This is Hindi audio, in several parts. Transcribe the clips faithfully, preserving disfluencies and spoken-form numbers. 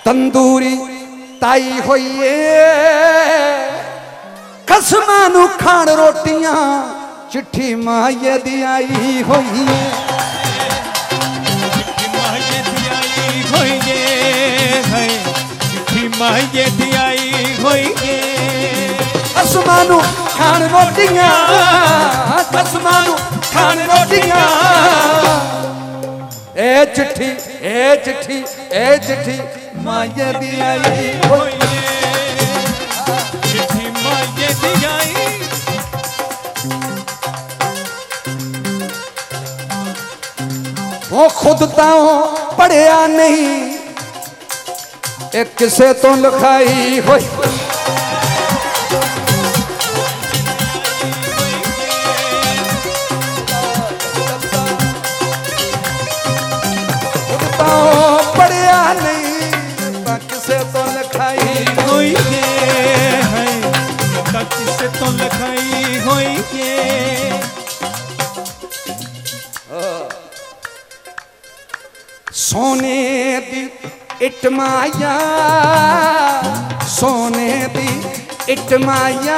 तंदूरी ताई होइए कसमां नू खाण रोटियां चिट्ठी माये दी आई होइए माये दी आई होइए कसमां नू खाण रोटियां कसमां नू खाण रोटियां ए चिट्ठी ए चिट्ठी ए चिट्ठी माये दी आई होइए चिट्ठी माये दी आई वो खुद तां पढ़िया नहीं एक किसे तो लिखाई होई खुद तां पढ़िया नहीं किसे तो लिखाई होई है किसे तो लिखाई होई है सोने दी इट माया सोने दी इट माया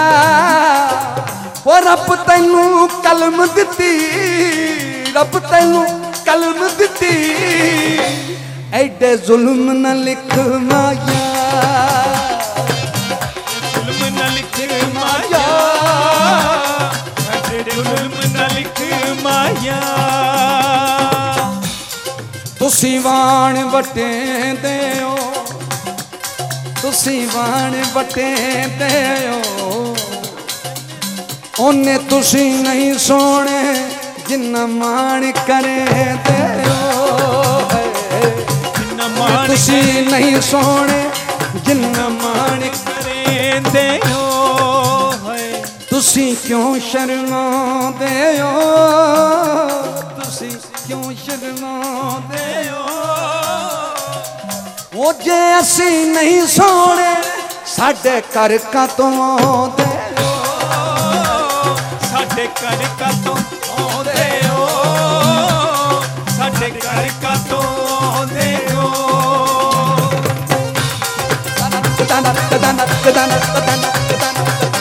वो रब तैनू कलम दिती रब तैनू कलम दिती ऐडे जुल्म न लिख माया जुल्म न लिख माया ऐडे जुल्म न लिख माया तुसी वाण वटे देओ तुसी वाण वटे देओ ओने तुसी नहीं सोने जिन्ना मान करे देओ तुसी नहीं सोने जिन्ना मान करे देओ तुसी क्यों शर्मांदे हो तुसी क्यों शर्मांदे हो वो जे असी नहीं सोने साडे घर का तो आउंदे हो साडे घर का तो आउंदे हो साडे घर का तो आउंदे हो दाना दाना दाना दाना दाना